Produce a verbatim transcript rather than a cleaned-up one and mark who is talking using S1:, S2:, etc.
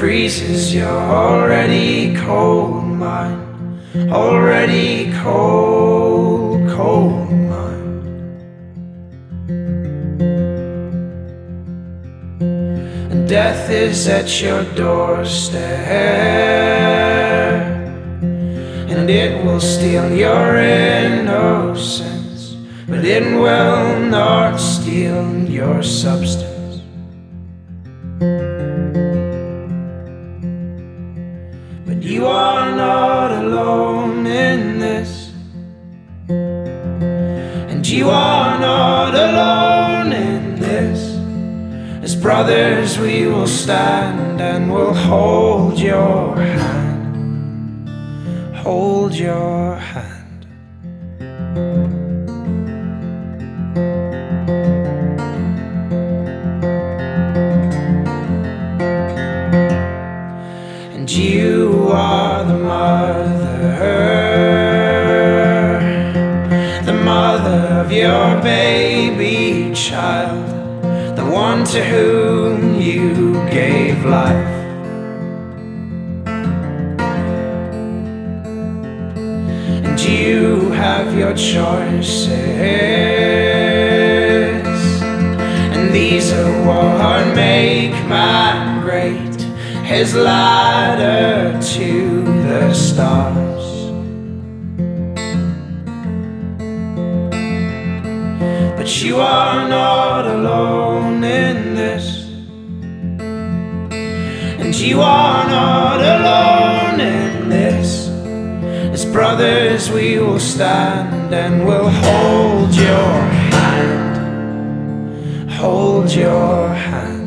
S1: breezes, you're already cold mine, already cold, cold mine. And death is at your doorstep, and it will steal your innocence, but it will not steal your substance. But you are not alone in this, and you are not alone in this. As brothers we will stand and we'll hold your hand, hold your hand. And you are the mother, the mother of your baby child, the one to whom you gave life. And you have your choices, and these are what make man great, his ladder to the stars. But you are not alone in this, and you are not alone in this. As brothers we will stand and we'll hold your hand, hold your hand.